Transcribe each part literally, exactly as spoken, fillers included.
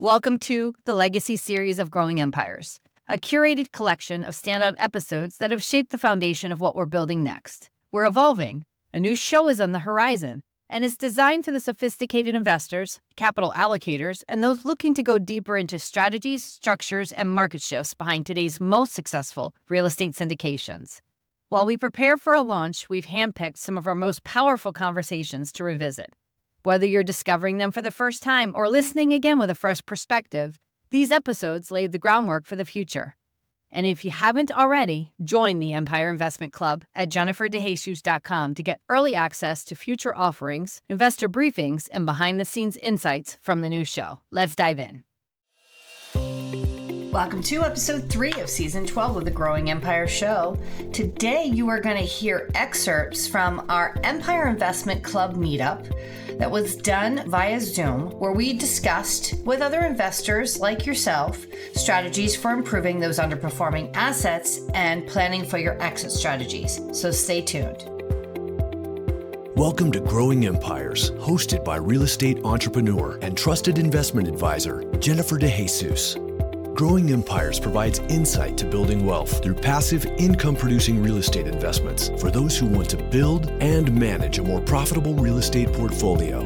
Welcome to the Legacy series of Growing Empires, a curated collection of standout episodes that have shaped the foundation of what we're building next. We're evolving. A new show is on the horizon, and it's designed for the sophisticated investors, capital allocators, and those looking to go deeper into strategies, structures, and market shifts behind today's most successful real estate syndications. While we prepare for a launch, we've handpicked some of our most powerful conversations to revisit. Whether you're discovering them for the first time or listening again with a fresh perspective, these episodes lay the groundwork for the future. And if you haven't already, join the Empire Investment Club at jennifer de jesus dot com to get early access to future offerings, investor briefings, and behind-the-scenes insights from the new show. Let's dive in. Welcome to episode three of season twelve of the Growing Empire Show. Today, you are going to hear excerpts from our Empire Investment Club meetup that was done via Zoom, where we discussed with other investors like yourself strategies for improving those underperforming assets and planning for your exit strategies. So stay tuned. Welcome to Growing Empires, hosted by real estate entrepreneur and trusted investment advisor, Jennifer de Jesus. Growing Empires provides insight to building wealth through passive income-producing real estate investments for those who want to build and manage a more profitable real estate portfolio.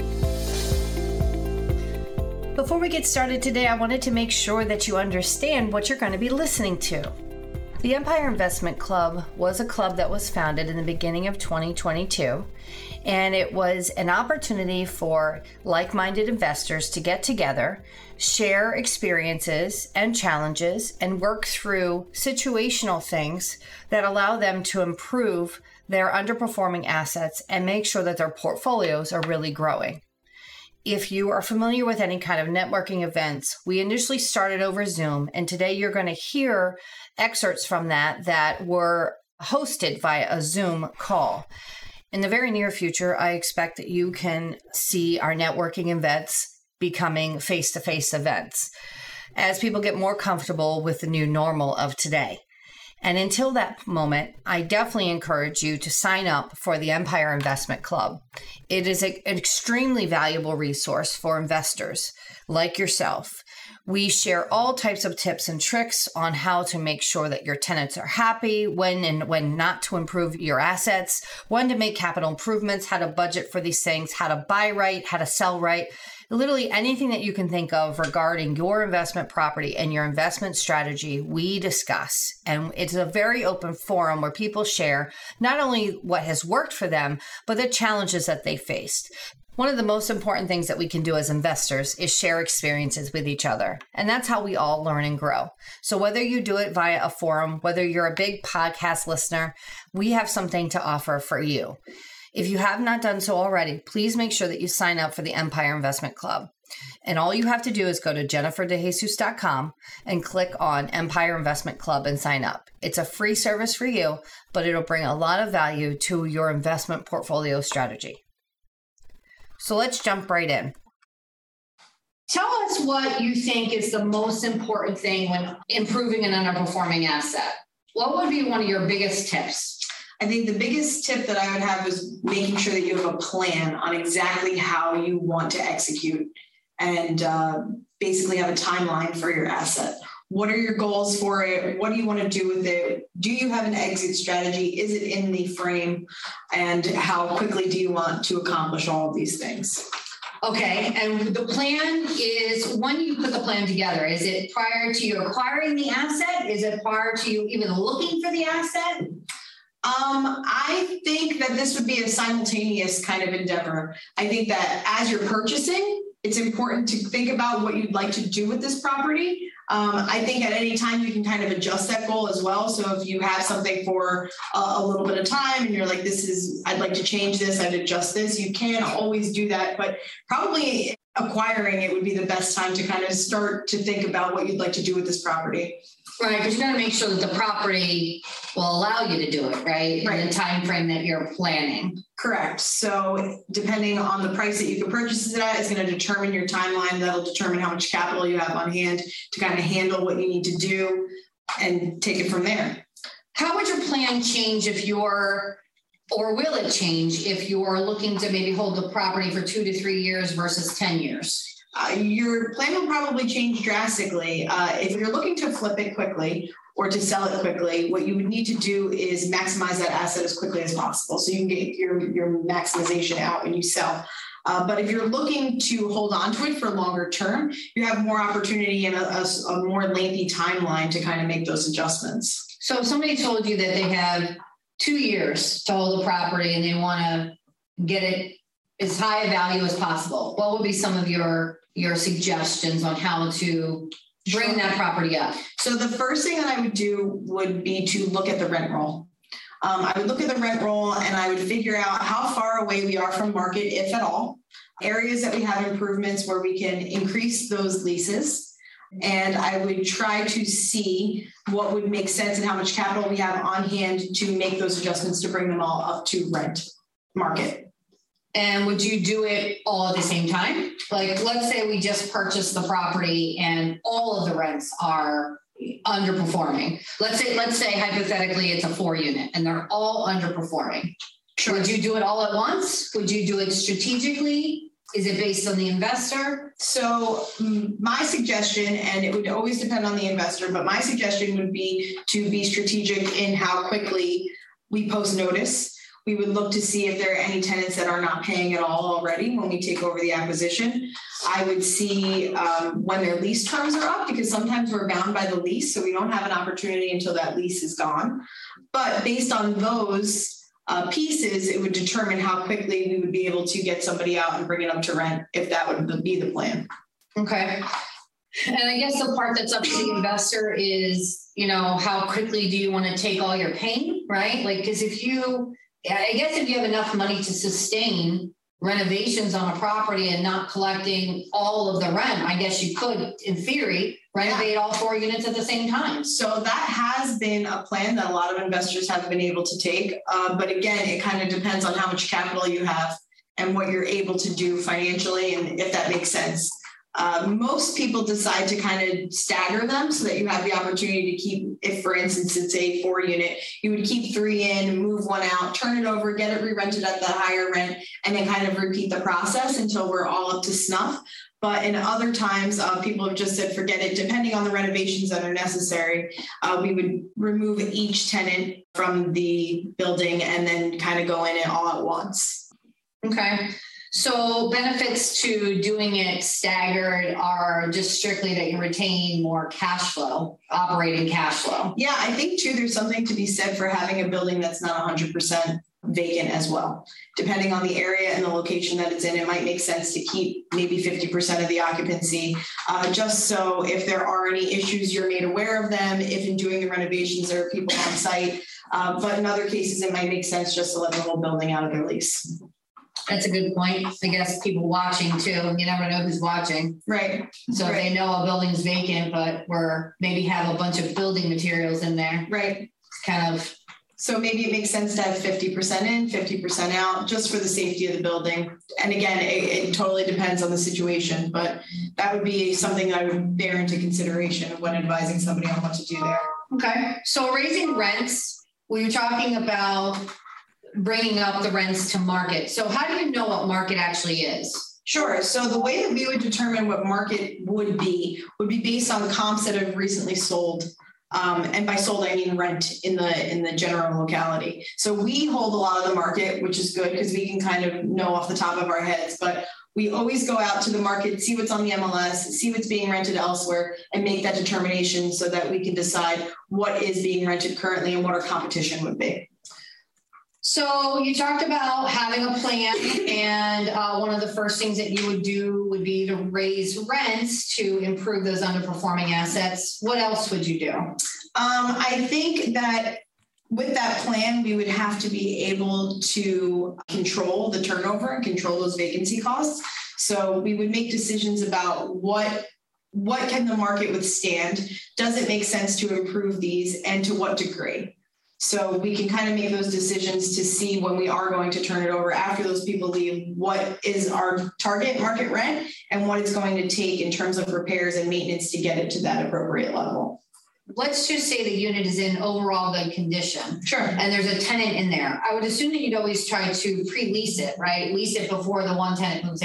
Before we get started today, I wanted to make sure that you understand what you're going to be listening to. The Empire Investment Club was a club that was founded in the beginning of twenty twenty-two, and it was an opportunity for like-minded investors to get together, share experiences and challenges, and work through situational things that allow them to improve their underperforming assets and make sure that their portfolios are really growing. If you are familiar with any kind of networking events, we initially started over Zoom, and today you're going to hear excerpts from that that were hosted via a Zoom call. In the very near future, I expect that you can see our networking events becoming face-to-face events as people get more comfortable with the new normal of today. And until that moment, I definitely encourage you to sign up for the Empire Investment Club. It is a, an extremely valuable resource for investors like yourself. We share all types of tips and tricks on how to make sure that your tenants are happy, when and when not to improve your assets, when to make capital improvements, how to budget for these things, how to buy right, how to sell right. Literally anything that you can think of regarding your investment property and your investment strategy, we discuss. And it's a very open forum where people share not only what has worked for them, but the challenges that they faced. One of the most important things that we can do as investors is share experiences with each other. And that's how we all learn and grow. So whether you do it via a forum, whether you're a big podcast listener, we have something to offer for you. If you have not done so already, please make sure that you sign up for the Empire Investment Club. And all you have to do is go to jennifer de jesus dot com and click on Empire Investment Club and sign up. It's a free service for you, but it'll bring a lot of value to your investment portfolio strategy. So let's jump right in. Tell us what you think is the most important thing when improving an underperforming asset. What would be one of your biggest tips? I think the biggest tip that I would have is making sure that you have a plan on exactly how you want to execute and uh, basically have a timeline for your asset. What are your goals for it? What do you want to do with it? Do you have an exit strategy? Is it in the frame? And how quickly do you want to accomplish all of these things? Okay, and the plan is, when you put the plan together, is it prior to you acquiring the asset? Is it prior to you even looking for the asset? Um, I think that this would be a simultaneous kind of endeavor. I think that as you're purchasing, it's important to think about what you'd like to do with this property. Um, I think at any time you can kind of adjust that goal as well. So if you have something for a, a little bit of time and you're like, this is, I'd like to change this, I'd adjust this, you can always do that. But probably acquiring it would be the best time to kind of start to think about what you'd like to do with this property. Right, because you're going to make sure that the property will allow you to do it, right? Right. In the time frame that you're planning. Correct. So depending on the price that you can purchase it at is going to determine your timeline. That'll determine how much capital you have on hand to kind of handle what you need to do and take it from there. How would your plan change if you're, or will it change if you're looking to maybe hold the property for two to three years versus ten years? uh, your plan will probably change drastically. Uh, if you're looking to flip it quickly or to sell it quickly, what you would need to do is maximize that asset as quickly as possible so you can get your, your maximization out when you sell. Uh, but if you're looking to hold on to it for longer term, you have more opportunity and a, a, a more lengthy timeline to kind of make those adjustments. So if somebody told you that they have two years to hold a property and they want to get it as high a value as possible, what would be some of your, your suggestions on how to bring that property up? So the first thing that I would do would be to look at the rent roll. Um, I would look at the rent roll and I would figure out how far away we are from market, if at all, areas that we have improvements where we can increase those leases. And I would try to see what would make sense and how much capital we have on hand to make those adjustments to bring them all up to rent market. And would you do it all at the same time? Like, let's say we just purchased the property and all of the rents are underperforming. Let's say, let's say hypothetically it's a four unit and they're all underperforming. Sure. Would you do it all at once? Would you do it strategically? Is it based on the investor? So my suggestion, and it would always depend on the investor, but my suggestion would be to be strategic in how quickly we post notice. We would look to see if there are any tenants that are not paying at all already when we take over the acquisition. I would see um, when their lease terms are up, because sometimes we're bound by the lease, so we don't have an opportunity until that lease is gone. But based on those uh, pieces, it would determine how quickly we would be able to get somebody out and bring it up to rent, if that would be the plan. Okay. And I guess the part that's up to the investor is, you know, how quickly do you want to take all your pain, right? Like, because if you... I guess if you have enough money to sustain renovations on a property and not collecting all of the rent, I guess you could, in theory, renovate yeah. all four units at the same time. So that has been a plan that a lot of investors have been able to take. Uh, but again, it kind of depends on how much capital you have and what you're able to do financially, and if that makes sense. Uh, most people decide to kind of stagger them so that you have the opportunity to keep, if for instance, it's a four unit, you would keep three in, move one out, turn it over, get it re-rented at the higher rent, and then kind of repeat the process until we're all up to snuff. But in other times, uh, people have just said, forget it, depending on the renovations that are necessary. Uh, we would remove each tenant from the building and then kind of go in it all at once. Okay. So benefits to doing it staggered are just strictly that you retain more cash flow, operating cash flow. Yeah, I think too, there's something to be said for having a building that's not one hundred percent vacant as well. Depending on the area and the location that it's in, it might make sense to keep maybe fifty percent of the occupancy, uh, just so if there are any issues, you're made aware of them. If in doing the renovations, there are people on site. Uh, but in other cases, it might make sense just to let the whole building out of their lease. That's a good point. I guess people watching too, you never know who's watching. Right. So right. if they know a building's vacant, but we're maybe have a bunch of building materials in there. Right. It's kind of. So maybe it makes sense to have fifty percent in, fifty percent out, just for the safety of the building. And again, it, it totally depends on the situation, but that would be something that I would bear into consideration when advising somebody on what to do there. Okay. So raising rents, we were talking about bringing up the rents to market. So how do you know what market actually is? Sure. So the way that we would determine what market would be would be based on comps that have recently sold. Um, and by sold, I mean rent in the in the general locality. So we hold a lot of the market, which is good because we can kind of know off the top of our heads. But we always go out to the market, see what's on the M L S, see what's being rented elsewhere, and make that determination so that we can decide what is being rented currently and what our competition would be. So you talked about having a plan, and uh, one of the first things that you would do would be to raise rents to improve those underperforming assets. What else would you do? Um, I think that with that plan, we would have to be able to control the turnover and control those vacancy costs. So we would make decisions about what what can the market withstand? Does it make sense to improve these, and to what degree? So we can kind of make those decisions to see when we are going to turn it over after those people leave, what is our target market rent and what it's going to take in terms of repairs and maintenance to get it to that appropriate level. Let's just say the unit is in overall good condition. Sure. And there's a tenant in there. I would assume that you'd always try to pre-lease it, right? Lease it before the one tenant moves out.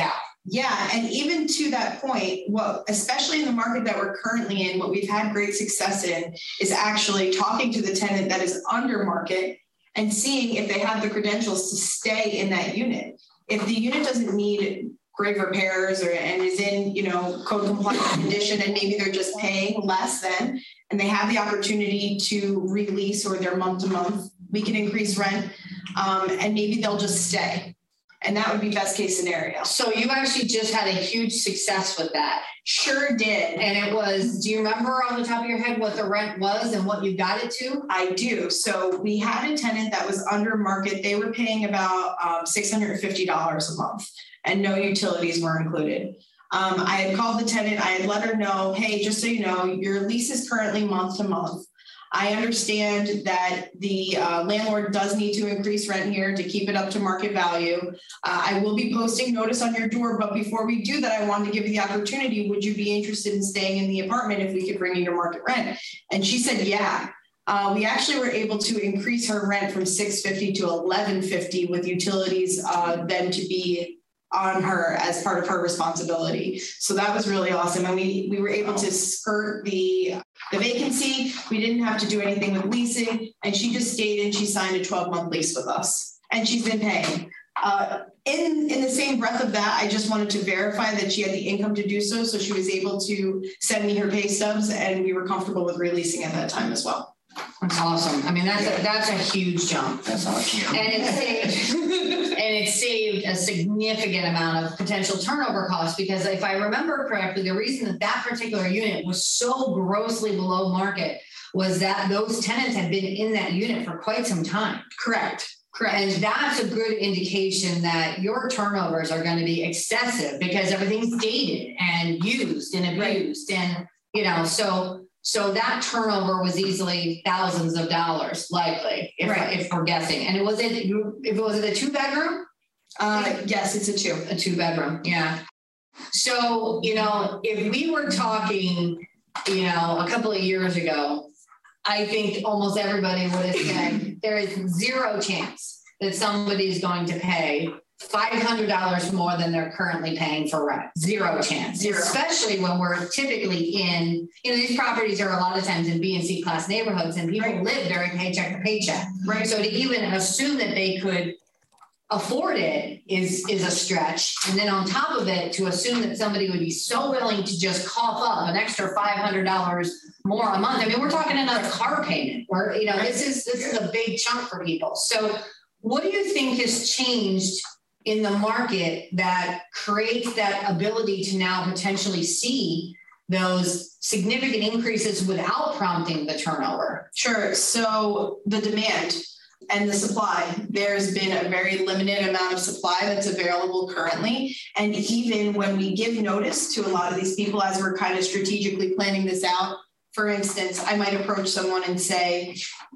Yeah, and even to that point, what, especially in the market that we're currently in, what we've had great success in is actually talking to the tenant that is under market and seeing if they have the credentials to stay in that unit. If the unit doesn't need grave repairs or and is in, you know, code compliant condition, and maybe they're just paying less than, and they have the opportunity to release or they're month to month, we can increase rent, um, and maybe they'll just stay. And that would be best case scenario. So you actually just had a huge success with that. Sure did. And it was, do you remember on the top of your head what the rent was and what you got it to? I do. So we had a tenant that was under market. They were paying about um, six hundred fifty dollars a month and no utilities were included. Um, I had called the tenant. I had let her know, hey, just so you know, your lease is currently month to month. I understand that the uh, landlord does need to increase rent here to keep it up to market value. Uh, I will be posting notice on your door, but before we do that, I wanted to give you the opportunity. Would you be interested in staying in the apartment if we could bring you to market rent? And she said, yeah. Uh, we actually were able to increase her rent from six fifty to eleven fifty with utilities uh, then to be on her as part of her responsibility. So that was really awesome. And we, we were able to skirt the, the vacancy. We didn't have to do anything with leasing. And she just stayed and she signed a twelve month lease with us. And she's been paying. Uh, in, in the same breath of that, I just wanted to verify that she had the income to do so. So she was able to send me her pay stubs and we were comfortable with releasing at that time as well. That's awesome. I mean, that's a, that's a huge jump. That's awesome. And it saved, and it saved a significant amount of potential turnover costs, because if I remember correctly, the reason that that particular unit was so grossly below market was that those tenants had been in that unit for quite some time. Correct. Correct. And that's a good indication that your turnovers are going to be excessive because everything's dated and used and abused. Right. And, you know, so So that turnover was easily thousands of dollars, likely, if, right. if we're guessing. And it was it, if it was it a two bedroom? Uh, yes, it's a two. A two bedroom, yeah. So, you know, if we were talking, you know, a couple of years ago, I think almost everybody would have said there is zero chance that somebody's going to pay five hundred dollars more than they're currently paying for rent. Zero chance, Zero. Especially when we're typically in, you know, these properties are a lot of times in B and C class neighborhoods and people right. live very paycheck to paycheck. Right. So to even assume that they could afford it is, is a stretch. And then on top of it, to assume that somebody would be so willing to just cough up an extra five hundred dollars more a month. I mean, we're talking another car payment where, you know, this is, this is a big chunk for people. So what do you think has changed in the market that creates that ability to now potentially see those significant increases without prompting the turnover? Sure. So the demand and the supply, there's been a very limited amount of supply that's available currently. And even when we give notice to a lot of these people, as we're kind of strategically planning this out, for instance, I might approach someone and say,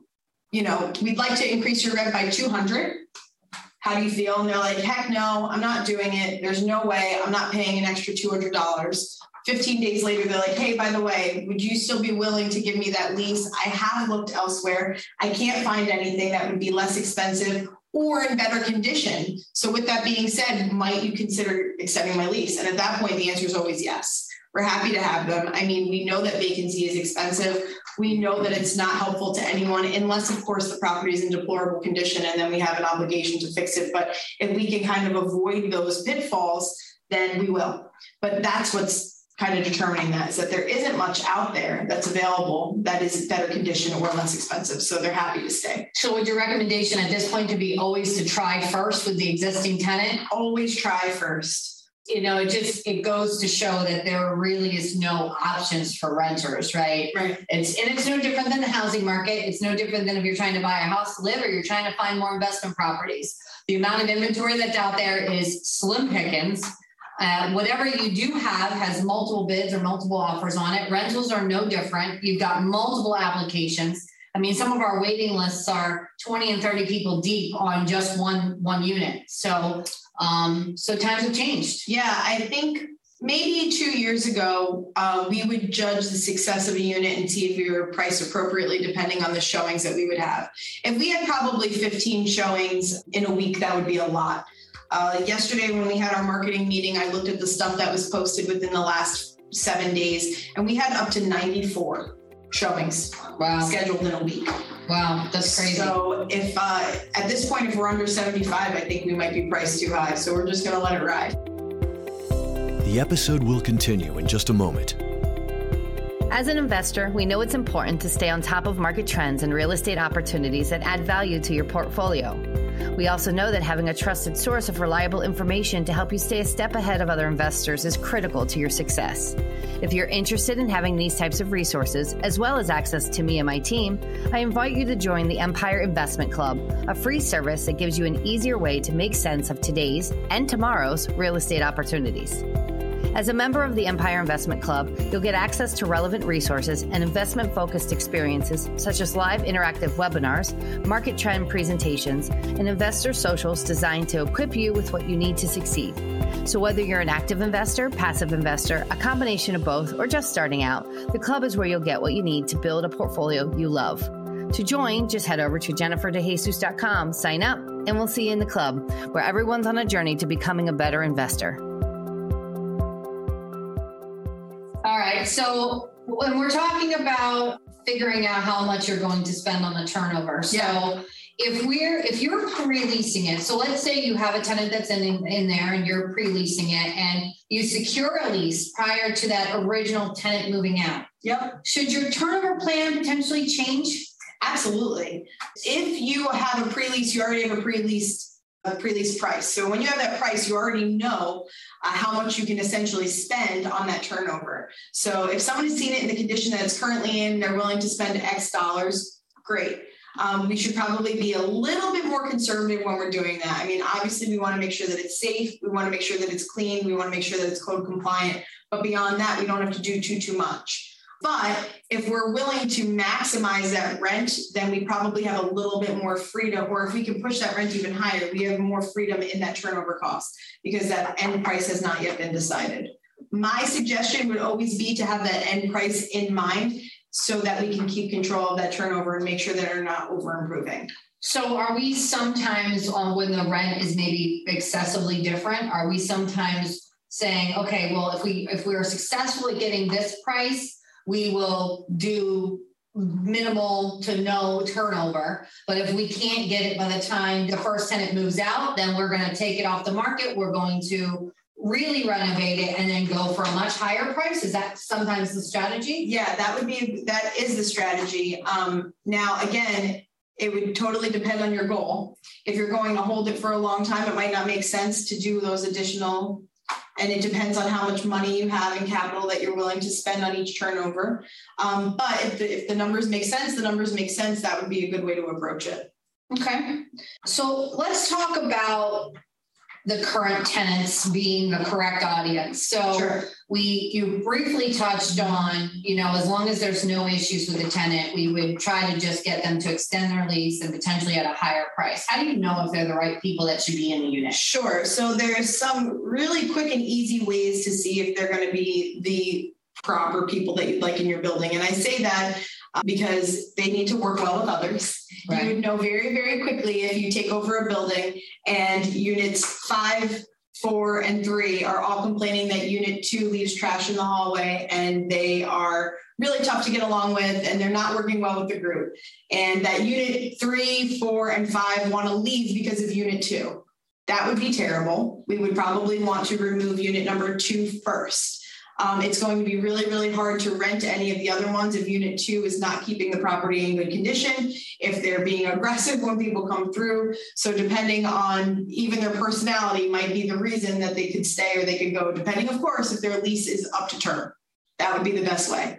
you know, we'd like to increase your rent by two hundred. How do you feel? And they're like, heck no, I'm not doing it. There's no way. I'm not paying an extra two hundred dollars. fifteen days later, they're like, hey, by the way, would you still be willing to give me that lease? I have looked elsewhere. I can't find anything that would be less expensive or in better condition. So with that being said, might you consider extending my lease? And at that point, the answer is always yes. We're happy to have them. I mean, we know that vacancy is expensive. We know that it's not helpful to anyone unless, of course, the property is in deplorable condition and then we have an obligation to fix it. But if we can kind of avoid those pitfalls, then we will. But that's what's kind of determining that, is that there isn't much out there that's available that is better condition or less expensive. So they're happy to stay. So would your recommendation at this point to be always to try first with the existing tenant? Always try first. You know, it just, it goes to show that there really is no options for renters, right? Right. It's, and it's no different than the housing market. It's no different than if you're trying to buy a house to live or you're trying to find more investment properties. The amount of inventory that's out there is slim pickings. Uh, whatever you do have has multiple bids or multiple offers on it. Rentals are no different. You've got multiple applications. I mean, some of our waiting lists are twenty and thirty people deep on just one, one unit. So, um, so times have changed. Yeah, I think maybe two years ago, uh, we would judge the success of a unit and see if we were priced appropriately depending on the showings that we would have. If we had probably fifteen showings in a week, that would be a lot. Uh, yesterday, when we had our marketing meeting, I looked at the stuff that was posted within the last seven days, and we had up to ninety-four showings Wow. scheduled in a week. Wow, that's crazy. So if uh, at this point, if we're under seventy-five, I think we might be priced too high. So we're just going to let it ride. The episode will continue in just a moment. As an investor, we know it's important to stay on top of market trends and real estate opportunities that add value to your portfolio. We also know that having a trusted source of reliable information to help you stay a step ahead of other investors is critical to your success. If you're interested in having these types of resources, as well as access to me and my team, I invite you to join the Empire Investment Club, a free service that gives you an easier way to make sense of today's and tomorrow's real estate opportunities. As a member of the Empire Investment Club, you'll get access to relevant resources and investment-focused experiences such as live interactive webinars, market trend presentations, and investor socials designed to equip you with what you need to succeed. So whether you're an active investor, passive investor, a combination of both, or just starting out, the club is where you'll get what you need to build a portfolio you love. To join, just head over to jennifer de jesus dot com, sign up, and we'll see you in the club, where everyone's on a journey to becoming a better investor. All right. So when we're talking about figuring out how much you're going to spend on the turnover. So Yeah. if we're, if you're pre-leasing it, so let's say you have a tenant that's in, in there and you're pre-leasing it and you secure a lease prior to that original tenant moving out. Yep. Should your turnover plan potentially change? Absolutely. If you have a pre-lease, you already have a pre-leased a pre-lease price. So when you have that price, you already know uh, how much you can essentially spend on that turnover. So if somebody's seen it in the condition that it's currently in, they're willing to spend X dollars, great. Um, we should probably be a little bit more conservative when we're doing that. I mean, obviously we want to make sure that it's safe. We want to make sure that it's clean. We want to make sure that it's code compliant. But beyond that, we don't have to do too, too much. But if we're willing to maximize that rent, then we probably have a little bit more freedom, or if we can push that rent even higher, we have more freedom in that turnover cost because that end price has not yet been decided. My suggestion would always be to have that end price in mind so that we can keep control of that turnover and make sure that we're not over improving. So are we sometimes um, when the rent is maybe excessively different, are we sometimes saying, okay, well, if we, if we're successfully getting this price, we will do minimal to no turnover. But if we can't get it by the time the first tenant moves out, then we're going to take it off the market. We're going to really renovate it and then go for a much higher price. Is that sometimes the strategy? Yeah, that would be, that is the strategy. Um, now, again, it would totally depend on your goal. If you're going to hold it for a long time, it might not make sense to do those additional. And it depends on how much money you have in capital that you're willing to spend on each turnover. Um, but if the, if the numbers make sense, the numbers make sense, that would be a good way to approach it. Okay. So let's talk about the current tenants being the correct audience. So Sure. we, you briefly touched on, you know, as long as there's no issues with the tenant, we would try to just get them to extend their lease and potentially at a higher price. How do you know if they're the right people that should be in the unit? Sure. So there's some really quick and easy ways to see if they're going to be the proper people that you'd like in your building. And I say that uh, because they need to work well with others. Right. You would know very, very quickly if you take over a building and units five, four, and three are all complaining that unit two leaves trash in the hallway and they are really tough to get along with and they're not working well with the group. And that unit three, four, and five want to leave because of unit two. That would be terrible. We would probably want to remove unit number two first. Um, it's going to be really, really hard to rent any of the other ones if unit two is not keeping the property in good condition, if they're being aggressive when people come through. So depending on even their personality might be the reason that they could stay or they could go, depending, of course, if their lease is up to term. That would be the best way.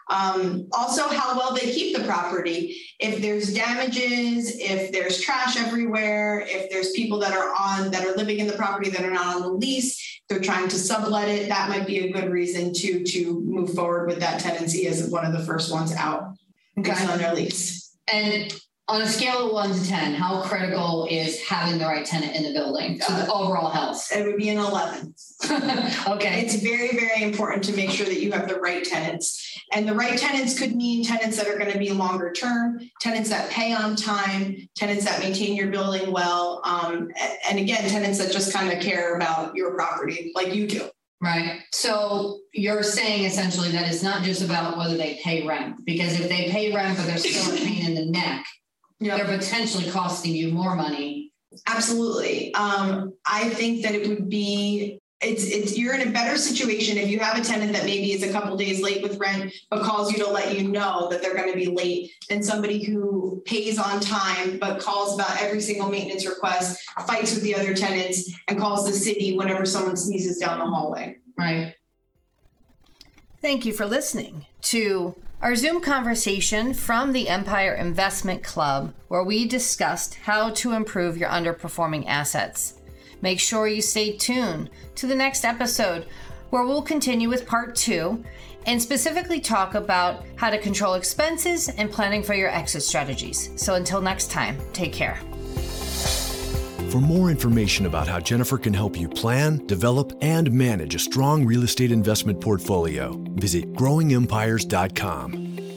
Um, also, how well they keep the property. If there's damages, if there's trash everywhere, if there's people that are on that are living in the property that are not on the lease, they're trying to sublet it, that might be a good reason to, to move forward with that tenancy as one of the first ones out Okay. based on their lease. And On a scale of one to ten, how critical is having the right tenant in the building to the overall health? It would be an eleven. Okay. It's very, very important to make sure that you have the right tenants. And the right tenants could mean tenants that are going to be longer term, tenants that pay on time, tenants that maintain your building well. Um, and again, tenants that just kind of care about your property like you do. Right. So you're saying essentially that it's not just about whether they pay rent, because if they pay rent, but they're still a pain in the neck, yep, they're potentially costing you more money. Absolutely. Um, I think that it would be, it's, it's, you're in a better situation if you have a tenant that maybe is a couple days late with rent, but calls you to let you know that they're going to be late, than somebody who pays on time, but calls about every single maintenance request, fights with the other tenants, and calls the city whenever someone sneezes down the hallway. Right. Thank you for listening to our Zoom conversation from the Empire Investment Club, where we discussed how to improve your underperforming assets. Make sure you stay tuned to the next episode, where we'll continue with part two and specifically talk about how to control expenses and planning for your exit strategies. So until next time, take care. For more information about how Jennifer can help you plan, develop, and manage a strong real estate investment portfolio, visit growing empires dot com.